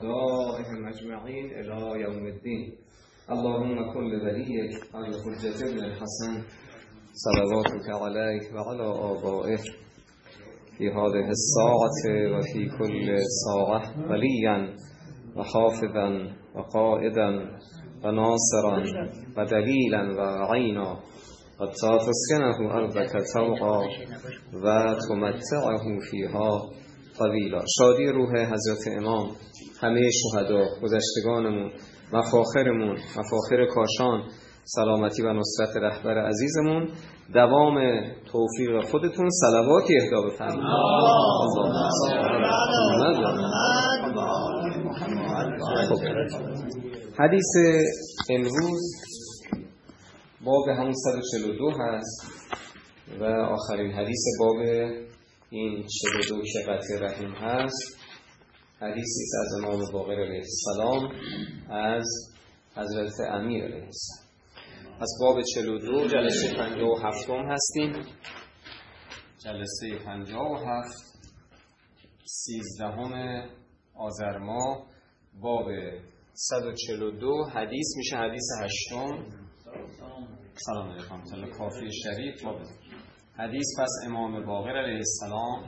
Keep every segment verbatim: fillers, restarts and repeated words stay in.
دائهم اجمعین الی یوم الدین. اللهم کن لولیک الحجة ابن الحسن صلواتک علیه و علی آبائه فی هذه الساعة و فی کل ساعة ولیا و حافظا و قائدا و ناصرا و دلیلا و عینا و تسکنه ارضک طوعا و تمتعه فیها طویلا. شادی روح حضرت امام، همه شهدا، گذشتگانمون، مفاخرمون، مفاخر کاشان، سلامتی و نصرت رهبر عزیزمون، دوام توفیق خودتون. صلواتی اهدا بفرمایید. حدیث امروز باب همون صد و چهل و دو هست و آخرین حدیث باب این چهل و دو که قطع رحم هست حدیثی از امام باقر علیه السلام از حضرت امیر علیه السلام. از باب چهل و دو جلسه پنجاه و هفتم هستیم. جلسه پنجاه و هفت سیزدهم آذر ماه، باب صد و چهل و دو حدیث میشه حدیث هشتم. سلام علیکم. تل کافی شریف باب حدیث. پس امام باقر علیه السلام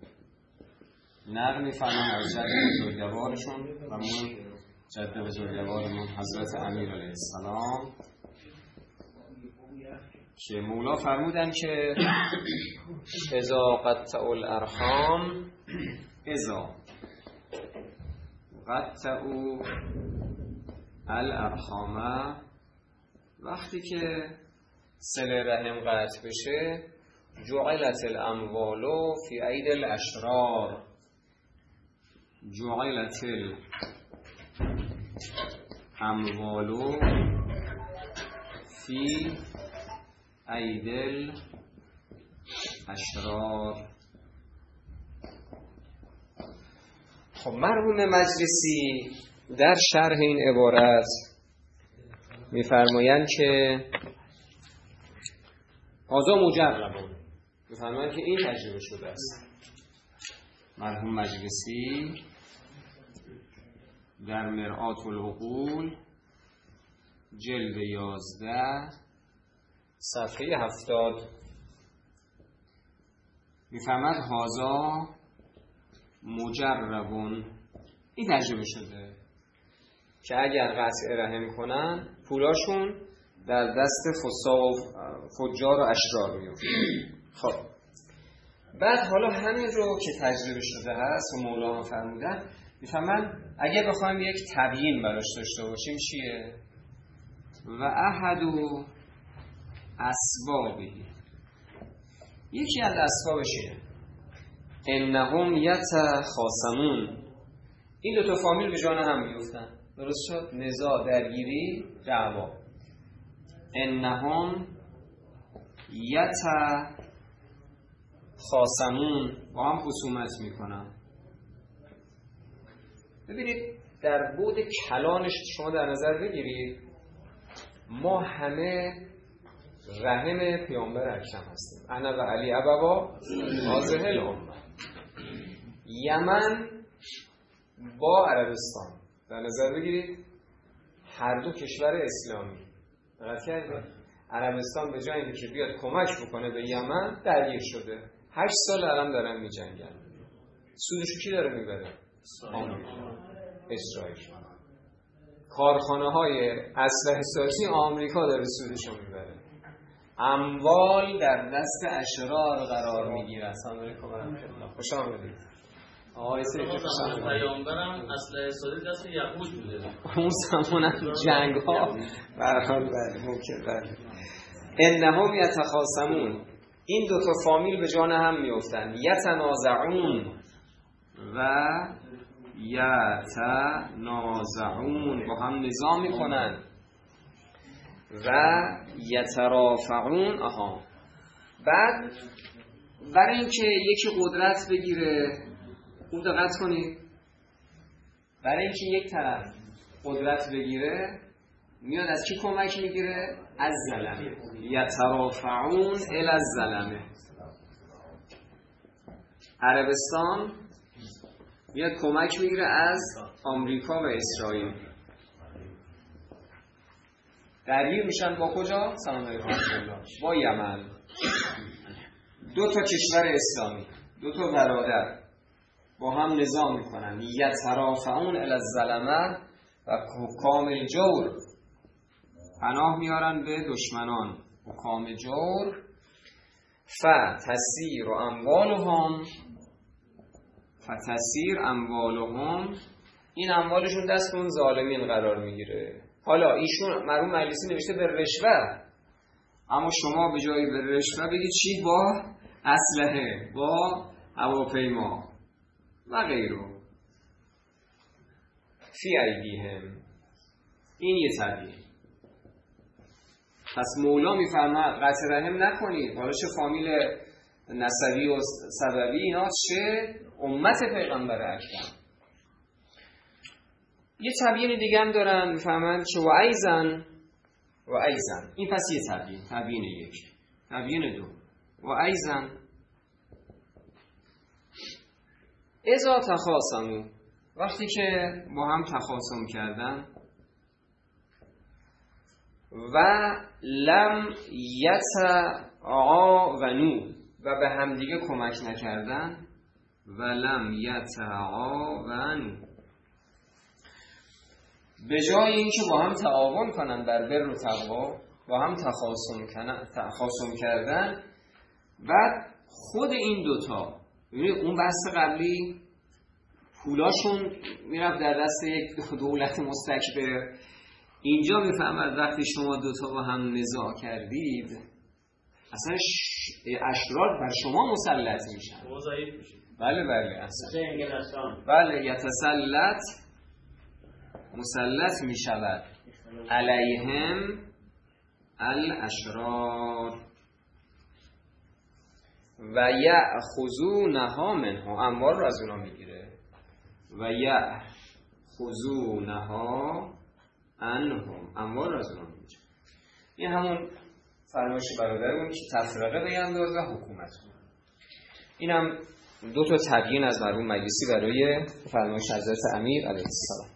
نقل می‌فرمان از جد بزرگوارشون و من جد بزرگوارمون حضرت امیر علیه السلام که مولا فرمودن که اذا قطع الارحام اذا قطعوا الارحام، وقتی که صله رحم قطع بشه جعلت الاموال فی اید الاشرار، جعلت الاموال فی اید الاشرار. خب مرحوم مجلسی در شرح این عبارت میفرمایند که هذا مجربون، میفرمایند که این تجربه شده است. مرحوم مجلسی در مرآت العقول جلد یازده صفحه هفتاد میفرماید هذا مجربون، این تجربه شده که اگر قطع رحم کنن پولاشون در دست فساق فجار و اشرار میفته. خب بعد حالا همین رو که تجربه شده هست و مولانا فرمودن، میفهمن اگه بخوایم یک تبیین براش داشته باشیم چیه؟ و احد و اسبابی، یکی از اسبابش اینه انهم یتخاصمون، این دو تا فامیل به جان هم میفتن. درست شد؟ نزاع، درگیری، دعوا. انهم یتخاصمون، با هم خصومت میکنن. ببینید در بعد کلانش شما در نظر بگیرید، ما همه رحم پیامبر اکرم هستیم. انا و علی ابوا هذه الامه. یمن با عربستان در نظر بگیرید، هر دو کشور اسلامی. دقت کردید؟ عربستان به جای اینکه بیاد کمک بکنه به یمن درگیر شده. هشت سال الان دارن می‌جنگن. سودشو کی داره میبره؟ آمریکا، اسرائیل. کارخانه‌های اسلحه سازی آمریکا داره سودشو میبره. اموال در دست اشرار قرار میگیره. السلام علیکم و رحمت الله. خوش آمدید. آقای سید پیامبرم اسلحه سازی دست یهود بوده. اون زمان جنگ‌ها به هر حال بله ممکن بله. انهم یتخاصمون، این دو تا فامیل به جان هم میافتن. یتنازعون و یتنازعون، با هم نزاع میکنن. و یترافعون، آها. بعد برای اینکه یکی قدرت بگیره، خوب دقت کنید، برای اینکه یک طرف قدرت بگیره میاد از کی کمک میگیره؟ از ظلمه. یترافعون الی الظلمه. عربستان میاد کمک میگیره از آمریکا و اسرائیل. درگیر میشن با کجا؟ سلام علیکم با یمن. دو تا کشور اسلامی، دو تا برادر با هم نظام میکنن. یترافعون الی الظلمه و حکام الجور، پناه میارن به دشمنان حکام جور. فتسیر و اموالهم فتسیر اموالهم، این اموالشون دست اون ظالمین قرار میگیره. حالا ایشون مرحوم مجلسی نوشته به رشوه، اما شما به جای به رشوه بگید چی؟ با اسلحه، با هواپیما و غیره. فی ایدیهم، این یه تبیین. پس مولا میفرماد قطع رحم نکنید، حالا چه فامیل نسبی و سببی اینا، چه امت پیغمبر اکرم. یه تبیین دیگه هم دارن، میفهمن که و ایزن و ایزن، این پس یه تبیین. تبیین یک. تبیین دو و ایزن ازا تخاصمو، وقتی که با هم تخاصم کردن، و لم یتعاونوا، و به هم دیگه کمک نکردن، و لم یتعاونوا، به جای اینکه با هم تعاون کنن بر بر و تقوا، با هم تخاصم کنن، تخاصم کردن، بعد خود این دوتا، ببینید اون بحث قبلی پولاشون میرفت در دست یک دولت مستکبر، اینجا میفهمد وقتی شما دوتا با هم نزاع کردید اصلا اشرار بر شما مسلط میشن. بله بله اصلا بله یتسلط، مسلط میشود علیهم الاشرار و یأخذونها منها، اموال رو از اونا میگیره. و یأخذونها عنهم، اموال رو از اونا میگیره. این همون فرمایش برادرمون که تفرقه بینداز و حکومت. اینم دو تا تبیین از مرحوم مجلسی برای فرمایش حضرت امیر علیه السلام.